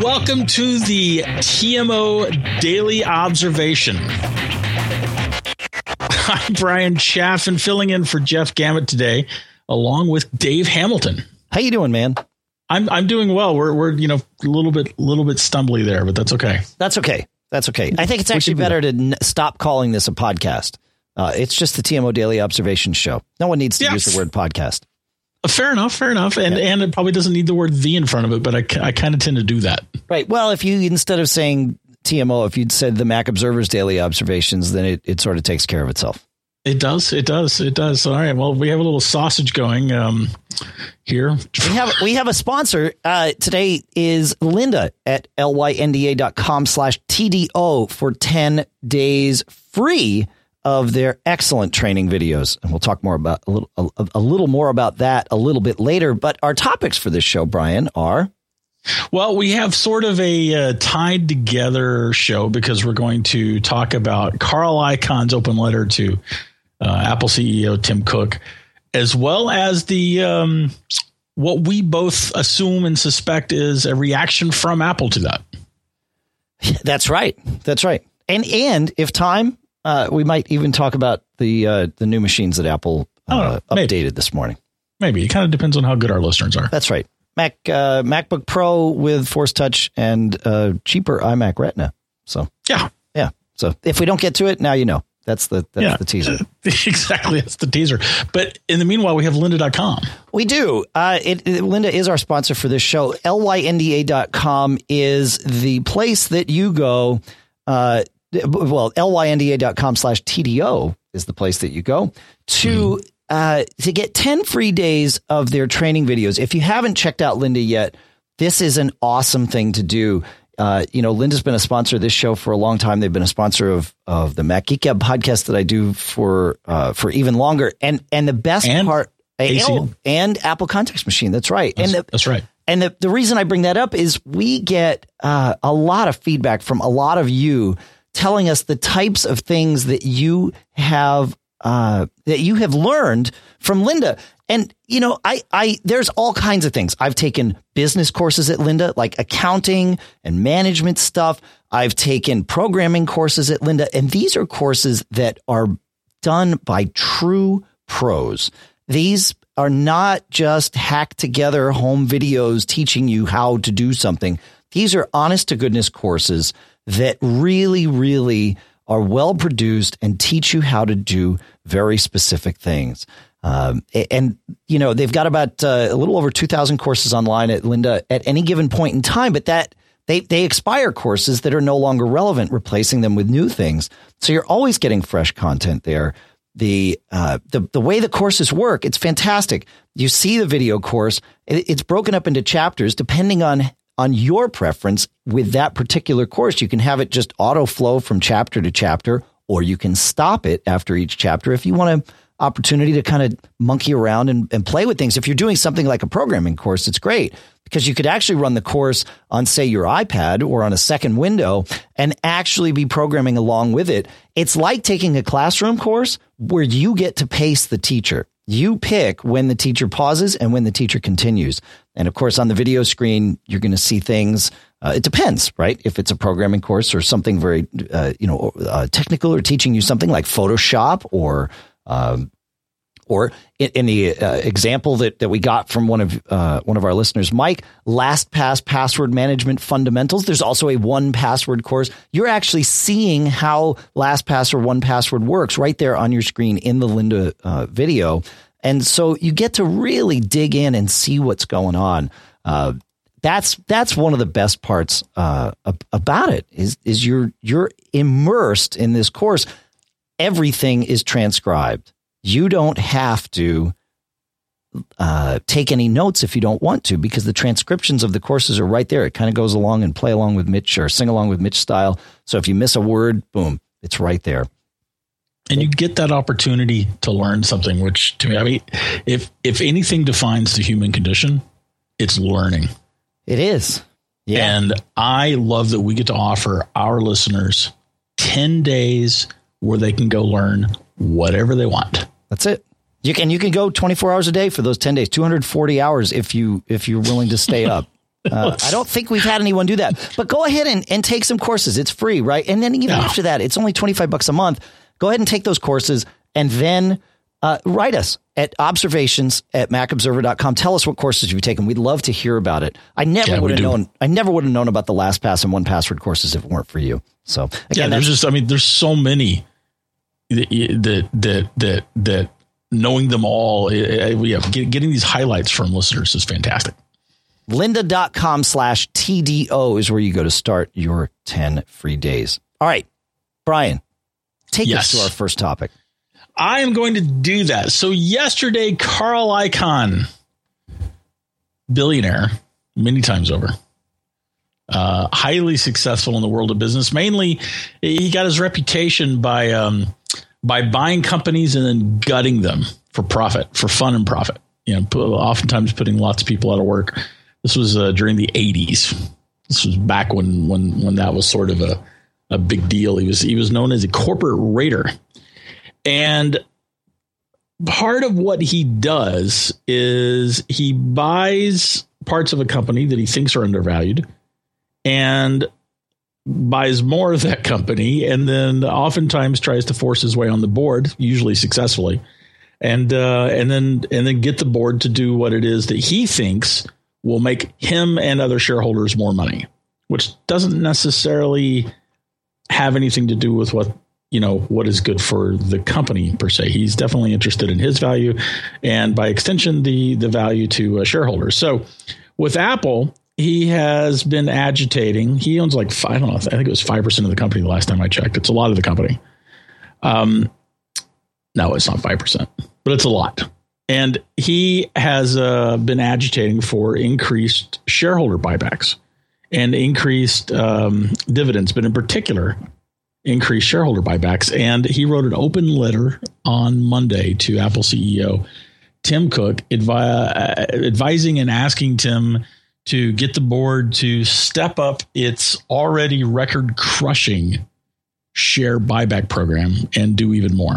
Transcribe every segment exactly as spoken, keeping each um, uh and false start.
Welcome to the T M O Daily Observation. I'm Brian Chaffin, filling in for Jeff Gamet today, along with Dave Hamilton. How you doing, man? I'm I'm doing well. We're we're you know a little bit little bit stumbly there, but that's okay. That's okay. That's okay. I think it's actually better to n- stop calling this a podcast. Uh, it's just the T M O Daily Observation Show. No one needs to yes. use the word podcast. Fair enough, fair enough. And yeah. and it probably doesn't need the word the in front of it, but I, I kind of tend to do that. Right. Well, if you, instead of saying T M O, if you'd said the Mac Observer's Daily Observations, then it, it sort of takes care of itself. It does. It does. It does. All right. Well, we have a little sausage going um, here. We have we have a sponsor. Uh, today is Lynda at lynda.com slash TDO for ten days free of their excellent training videos. And we'll talk more about a little, a, a little more about that a little bit later. But our topics for this show, Brian, are... Well, we have sort of a uh, tied together show because we're going to talk about Carl Icahn's open letter to uh, Apple C E O Tim Cook, as well as the um, what we both assume and suspect is a reaction from Apple to that. That's right. That's right. And and if time... Uh, we might even talk about the uh, the new machines that Apple uh, know, updated this morning. Maybe. It kind of depends on how good our listeners are. That's right. Mac uh, MacBook Pro with Force Touch and uh, cheaper iMac Retina. So yeah, yeah. So if we don't get to it, now you know. That's the that's yeah, the teaser. Exactly, that's the teaser. But in the meanwhile, we have lynda dot com. We do. Uh, it, it, Lynda is our sponsor for this show. lynda dot com is the place that you go. Uh, Well, lynda.com slash TDO is the place that you go to mm. uh, to get ten free days of their training videos. If you haven't checked out Lynda yet, this is an awesome thing to do. Uh, you know, Lynda's been a sponsor of this show for a long time. They've been a sponsor of of the Mac Geek Gab podcast that I do for uh, for even longer. And and the best and part A C M. oh, and Apple Context Machine. That's right. That's, and the, that's right. And the, the reason I bring that up is we get uh, a lot of feedback from a lot of you telling us the types of things that you have uh, that you have learned from Lynda. And, you know, I, I there's all kinds of things. I've taken business courses at Lynda, like accounting and management stuff. I've taken programming courses at Lynda. And these are courses that are done by true pros. These are not just hacked together home videos teaching you how to do something. These are honest to goodness courses that really, really are well produced and teach you how to do very specific things. Um, and, you know, they've got about uh, a little over two thousand courses online at Lynda at any given point in time, but that they, they expire courses that are no longer relevant, replacing them with new things. So you're always getting fresh content there. The, uh, the, the way the courses work, it's fantastic. You see the video course, it, it's broken up into chapters depending on on your preference with that particular course. You can have it just auto flow from chapter to chapter, or you can stop it after each chapter if you want an opportunity to kind of monkey around and, and play with things. If you're doing something like a programming course, it's great because you could actually run the course on, say, your iPad or on a second window and actually be programming along with it. It's like taking a classroom course where you get to pace the teacher. You pick when the teacher pauses and when the teacher continues. And of course, on the video screen, you're going to see things. Uh, it depends, right? If it's a programming course or something very, uh, you know, uh, technical, or teaching you something like Photoshop, or um, or in, in the uh, example that, that we got from one of uh, one of our listeners, Mike, LastPass password management fundamentals. There's also a one password course. You're actually seeing how LastPass or one password works right there on your screen in the Lynda uh, video. And so you get to really dig in and see what's going on. Uh, that's that's one of the best parts uh, about it is is you're you're immersed in this course. Everything is transcribed. You don't have to uh, take any notes if you don't want to, because the transcriptions of the courses are right there. It kind of goes along and play along with Mitch or sing along with Mitch style. So if you miss a word, boom, it's right there. And you get that opportunity to learn something, which to me, I mean, if if anything defines the human condition, it's learning. It is. Yeah. And I love that we get to offer our listeners ten days where they can go learn whatever they want. That's it. You can you can go twenty-four hours a day for those ten days, two hundred forty hours if you if you're willing to stay up. Uh, I don't think we've had anyone do that, but go ahead and, and take some courses. It's free, right? And then even yeah. after that, it's only twenty-five bucks a month. Go ahead and take those courses and then uh, write us at observations at mac observer dot com. Tell us what courses you've taken. We'd love to hear about it. I never yeah, would have known. I never would have known about the LastPass and one Password courses if it weren't for you. So yeah, again, there's just, I mean, there's so many that, that, that, that, that knowing them all, yeah, getting these highlights from listeners is fantastic. Lynda.com slash TDO is where you go to start your ten free days. All right, Brian, take yes. us to our first topic. I am going to do that. So yesterday, Carl Icahn, billionaire, many times over, uh, highly successful in the world of business. Mainly, he got his reputation by um, by buying companies and then gutting them for profit, for fun and profit. You know, oftentimes putting lots of people out of work. This was uh, during the eighties. This was back when when when that was sort of a, a big deal. He was he was known as a corporate raider. And part of what he does is he buys parts of a company that he thinks are undervalued and buys more of that company, and then oftentimes tries to force his way on the board, usually successfully, and uh, and then and then get the board to do what it is that he thinks will make him and other shareholders more money, which doesn't necessarily have anything to do with what, you know, what is good for the company per se. He's definitely interested in his value and by extension, the, the value to uh, shareholders. So with Apple, he has been agitating. He owns like, I don't know, I think it was five percent of the company the last time I checked. It's a lot of the company. Um, no, it's not five percent, but it's a lot. And he has uh, been agitating for increased shareholder buybacks and increased um, dividends, but in particular, increased shareholder buybacks. And he wrote an open letter on Monday to Apple C E O Tim Cook, advi- advising and asking Tim to get the board to step up its already record-crushing share buyback program and do even more.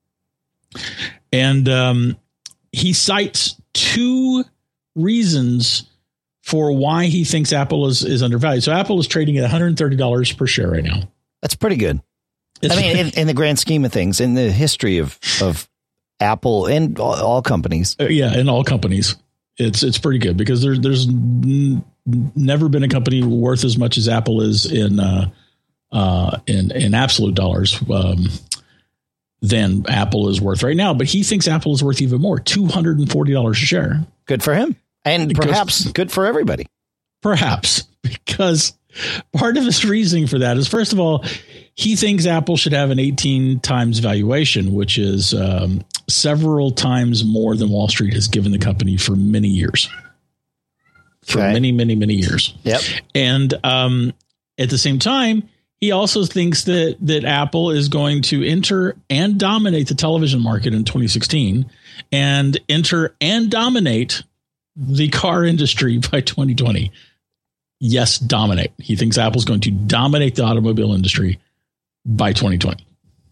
And um, he cites two reasons for why he thinks Apple is, is undervalued. So Apple is trading at one hundred thirty dollars per share right now. That's pretty good. It's I mean, in, in the grand scheme of things, in the history of, of Apple and all, all companies. Uh, yeah, in all companies, it's it's pretty good because there, there's n- never been a company worth as much as Apple is in uh, uh, in in absolute dollars. Um, than Apple is worth right now. But he thinks Apple is worth even more, two hundred forty dollars a share. Good for him. And perhaps because, good for everybody. Perhaps, because part of his reasoning for that is, first of all, he thinks Apple should have an eighteen times valuation, which is um, several times more than Wall Street has given the company for many years. For okay. many, many, many years. Yep. And um, at the same time, he also thinks that that Apple is going to enter and dominate the television market in twenty sixteen and enter and dominate the car industry by twenty twenty. Yes, dominate. He thinks Apple's going to dominate the automobile industry by twenty twenty.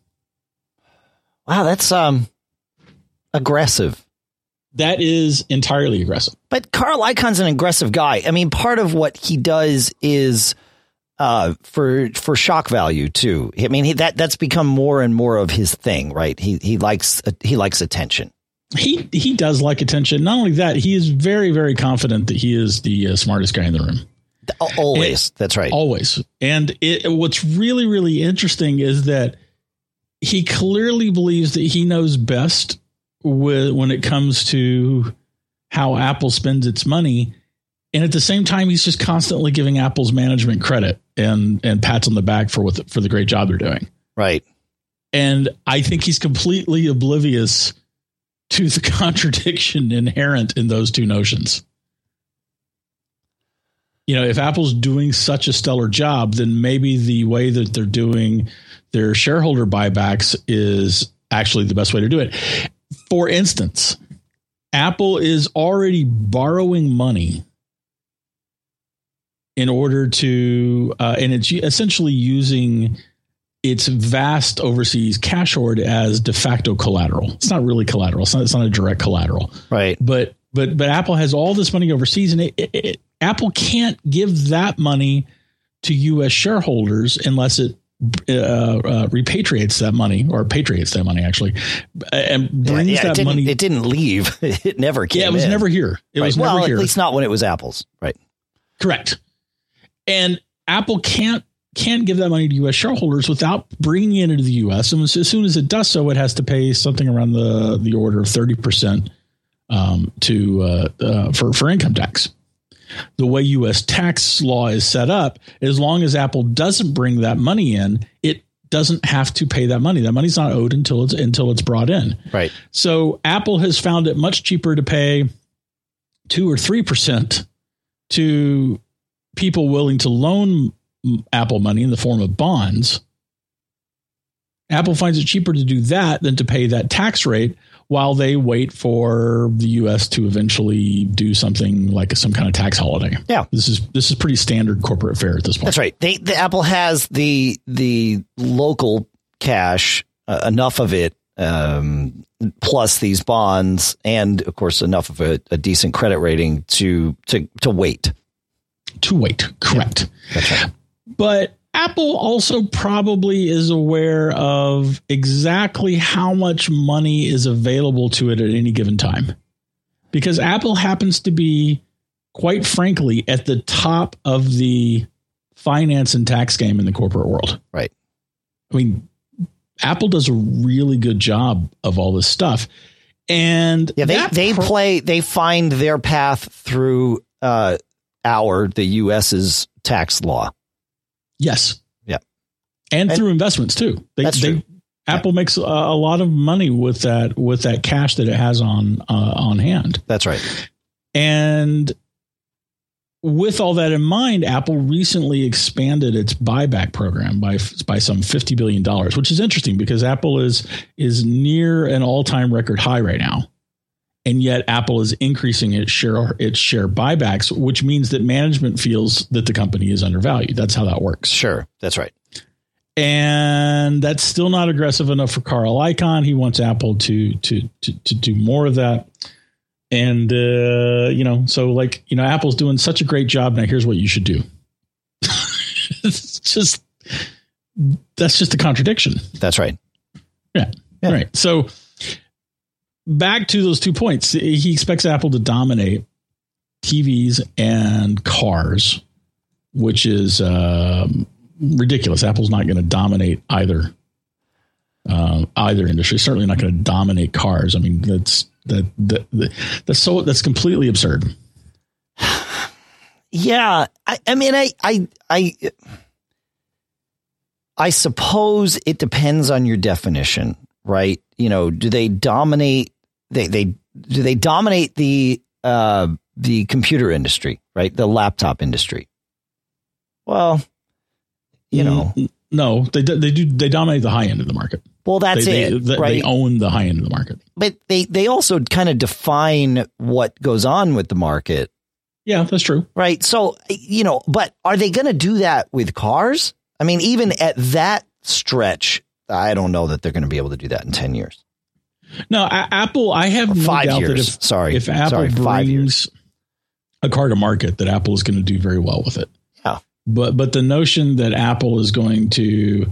Wow, that's um aggressive. That is entirely aggressive. But Carl Icahn's an aggressive guy. I mean, part of what he does is Uh, for for shock value too. I mean, he, that that's become more and more of his thing, right? He he likes uh, he likes attention. He he does like attention. Not only that, he is very very confident that he is the uh, smartest guy in the room. Always, and, that's right. Always. And it, what's really really interesting is that he clearly believes that he knows best with, when it comes to how Apple spends its money. And at the same time, he's just constantly giving Apple's management credit and and pats on the back for what the, for the great job they're doing. Right. And I think he's completely oblivious to the contradiction inherent in those two notions. You know, if Apple's doing such a stellar job, then maybe the way that they're doing their shareholder buybacks is actually the best way to do it. For instance, Apple is already borrowing money in order to, uh, and it's essentially using its vast overseas cash hoard as de facto collateral. It's not really collateral. It's not, it's not a direct collateral. Right. But, but, but Apple has all this money overseas, and it, it, Apple can't give that money to U S shareholders unless it uh, uh, repatriates that money or patriates that money actually and brings yeah, yeah, that it money. It didn't leave. It never came. Yeah, it was in. never here. It right. was well, never here. At least not when it was Apple's. Right. Correct. And Apple can't can't give that money to U S shareholders without bringing it into the U S. And as soon as it does so, it has to pay something around the the order of thirty percent um, to uh, uh, for for income tax. The way U S tax law is set up, as long as Apple doesn't bring that money in, it doesn't have to pay that money. That money's not owed until it's until it's brought in. Right. So Apple has found it much cheaper to pay two or three percent to people willing to loan Apple money in the form of bonds. Apple finds it cheaper to do that than to pay that tax rate while they wait for the U S to eventually do something like some kind of tax holiday. Yeah. This is this is pretty standard corporate fare at this point. That's right. They, the Apple has the the local cash, uh, enough of it, um, plus these bonds, and of course enough of a, a decent credit rating to to to wait. To wait. Correct. Yeah. That's right. But Apple also probably is aware of exactly how much money is available to it at any given time, because Apple happens to be, quite frankly, at the top of the finance and tax game in the corporate world. Right. I mean, Apple does a really good job of all this stuff. And yeah, they, they pro- play, they find their path through uh, our, the U S's tax law. Yes. Yeah. And, and through investments too. They, that's they, true. Apple yeah. makes a, a lot of money with that, with that cash that it has on, uh, on hand. That's right. And with all that in mind, Apple recently expanded its buyback program by, by some fifty billion dollars, which is interesting because Apple is, is near an all time record high right now. And yet Apple is increasing its share, its share buybacks, which means that management feels that the company is undervalued. That's how that works. Sure. That's right. And that's still not aggressive enough for Carl Icahn. He wants Apple to, to, to, to do more of that. And, uh, you know, so like, you know, Apple's doing such a great job. Now here's what you should do. It's just, that's just a contradiction. That's right. Yeah. yeah. Right. So, back to those two points. He expects Apple to dominate T Vs and cars, which is um, ridiculous. Apple's not going to dominate either uh, either industry. Certainly not going to dominate cars. I mean, that's that, that, that that's so that's completely absurd. Yeah, I, I mean, I, I, I, I suppose it depends on your definition, right? You know, do they dominate? They they do they dominate the uh, the computer industry, right? The laptop industry. Well, you know, no, they they do they dominate the high end of the market. Well, that's they, it, they, right? They own the high end of the market, but they they also kind of define what goes on with the market. Yeah, that's true, right? So you know, but are they going to do that with cars? I mean, even at that stretch, I don't know that they're going to be able to do that in ten years. No, a- Apple, I have no five doubt years. that if, Sorry. if Apple Sorry, five brings years. a car to market, that Apple is going to do very well with it. Yeah. But but the notion that Apple is going to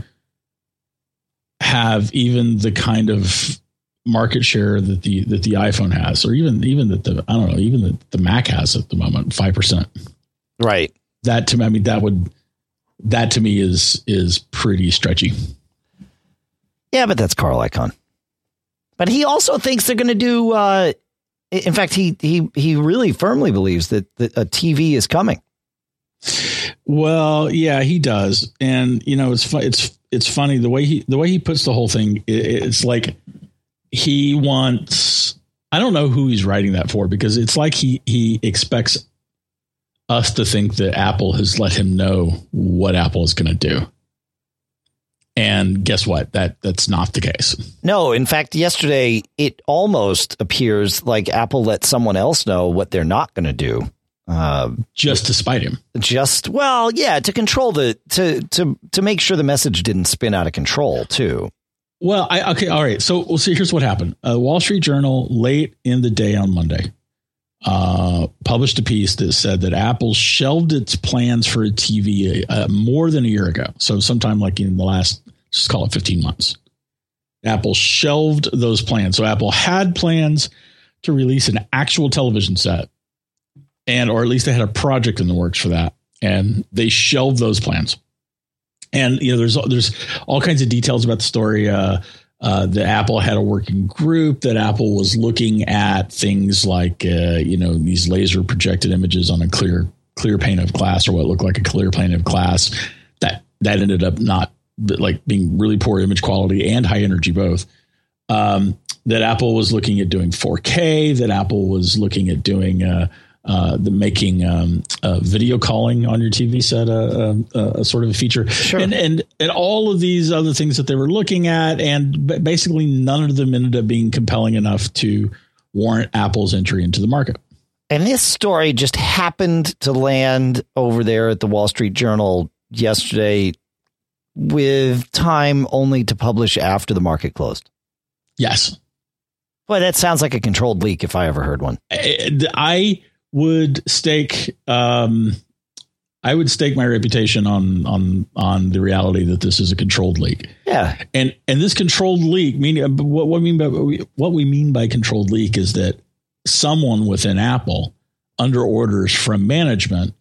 have even the kind of market share that the that the iPhone has, or even even that the I don't know, even that the Mac has at the moment, five percent. Right. That to me, I mean, that would that to me is is pretty stretchy. Yeah, but that's Carl Icahn. But he also thinks they're going to do. Uh, in fact, he he he really firmly believes that, that a T V is coming. Well, yeah, he does, and you know, it's fu- it's it's funny the way he the way he puts the whole thing. It, it's like he wants. I don't know who he's writing that for, because it's like he he expects us to think that Apple has let him know what Apple is going to do. And guess what? That that's not the case. No, in fact, yesterday it almost appears like Apple let someone else know what they're not going to do, uh, just to spite him. Just well, yeah, to control the to to to make sure the message didn't spin out of control, too. Well, I okay, all right. So we'll see. Here's what happened. Uh, Wall Street Journal late in the day on Monday uh, published a piece that said that Apple shelved its plans for a T V uh, more than a year ago. So sometime like in the last, just call it fifteen months. Apple shelved those plans. So Apple had plans to release an actual television set, and or at least they had a project in the works for that, and they shelved those plans. And you know, there's there's all kinds of details about the story. Uh, uh, that Apple had a working group, that Apple was looking at things like uh, you know, these laser projected images on a clear clear pane of glass, or what looked like a clear pane of glass. That that ended up not like being really poor image quality and high energy both. Um, that Apple was looking at doing four K, that Apple was looking at doing uh, uh, the making um, uh, video calling on your T V set a, a, a sort of a feature, sure. and, and and all of these other things that they were looking at, and basically none of them ended up being compelling enough to warrant Apple's entry into the market. And this story just happened to land over there at the Wall Street Journal yesterday, with time only to publish after the market closed. Yes. Boy, that sounds like a controlled leak if I ever heard one. I, I would stake um, I would stake my reputation on on on the reality that this is a controlled leak. Yeah. And and this controlled leak, meaning what, what we mean by what we mean by controlled leak is that someone within Apple, under orders from management,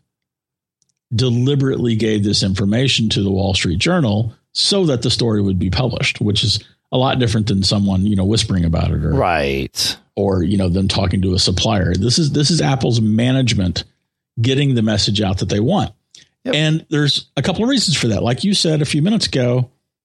deliberately gave this information to the Wall Street Journal so that the story would be published, which is a lot different than someone, you know, whispering about it, or right, or you know, them talking to a supplier. This is this is Apple's management getting the message out that they want. Yep. And there's a couple of reasons for that. Like you said a few minutes ago,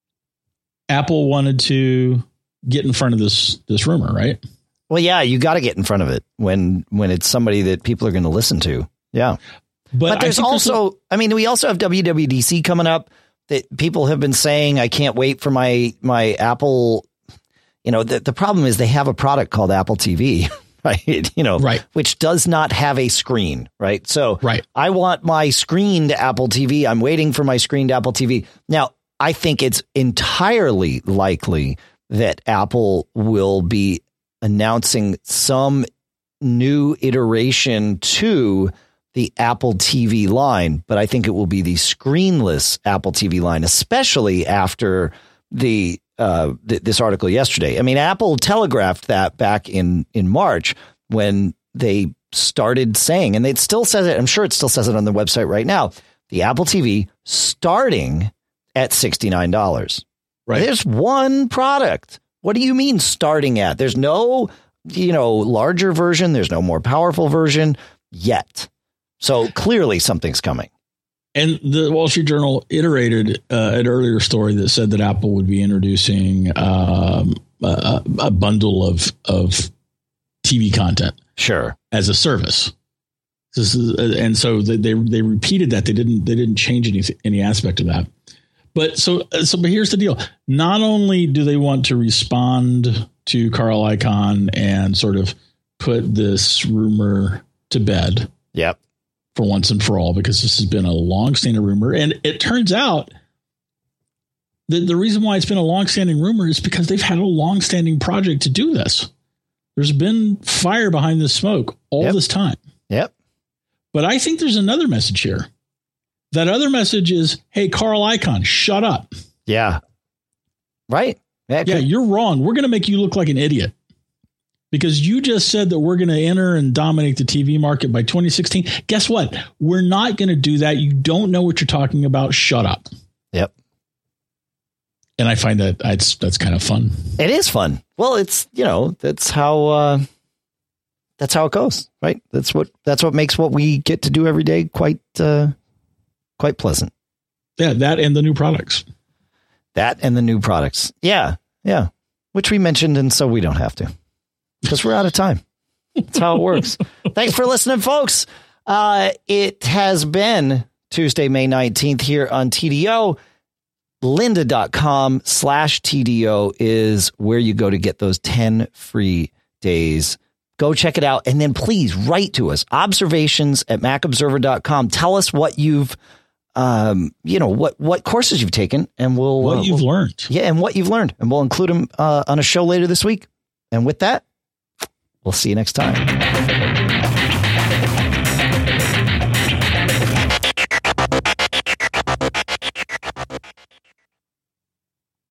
Apple wanted to get in front of this this rumor, right? Well, yeah, you got to get in front of it when when it's somebody that people are going to listen to. Yeah. But, but there's also, there's a, I mean, we also have W W D C coming up that people have been saying, I can't wait for my, my Apple. You know, the, the problem is they have a product called Apple T V, right? You know, right. Which does not have a screen, right? So right. I want my screened Apple T V. I'm waiting for my screened Apple T V. Now, I think it's entirely likely that Apple will be announcing some new iteration to the Apple T V line, but I think it will be the screenless Apple T V line, especially after the uh, th- this article yesterday. I mean, Apple telegraphed that back in in March when they started saying, and it still says it, I'm sure it still says it on the website right now, the Apple T V starting at sixty-nine dollars. Right. There's one product. What do you mean starting at? There's no, you know, larger version. There's no more powerful version yet. So clearly something's coming. And the Wall Street Journal iterated uh, an earlier story that said that Apple would be introducing um, a, a bundle of of T V content, sure, as a service. This is, and so they, they they repeated that. They didn't they didn't change any any aspect of that. But so so but here's the deal. Not only do they want to respond to Carl Icahn and sort of put this rumor to bed. Yep. For once and for all, because this has been a long-standing rumor. And it turns out that the reason why it's been a long-standing rumor is because they've had a long-standing project to do this. There's been fire behind the smoke all yep. this time. Yep. But I think there's another message here. That other message is, hey, Carl Icahn, shut up. Yeah. Right. Yeah, could- you're wrong. We're going to make you look like an idiot. Because you just said that we're going to enter and dominate the T V market by twenty sixteen. Guess what? We're not going to do that. You don't know what you're talking about. Shut up. Yep. And I find that it's, that's kind of fun. It is fun. Well, it's, you know, that's how, uh, that's how it goes, right? That's what, that's what makes what we get to do every day quite, uh, quite pleasant. Yeah. That and the new products. That and the new products. Yeah. Yeah. Which we mentioned. And so we don't have to. Because we're out of time. That's how it works. Thanks for listening, folks. Uh, it has been Tuesday, May nineteenth here on T D O. Lynda.com slash TDO is where you go to get those ten free days. Go check it out. And then please write to us. Observations at mac observer dot com. Tell us what you've, um, you know, what, what courses you've taken. And we'll. What uh, you've we'll, learned. Yeah. And what you've learned. And we'll include them uh, on a show later this week. And with that, we'll see you next time.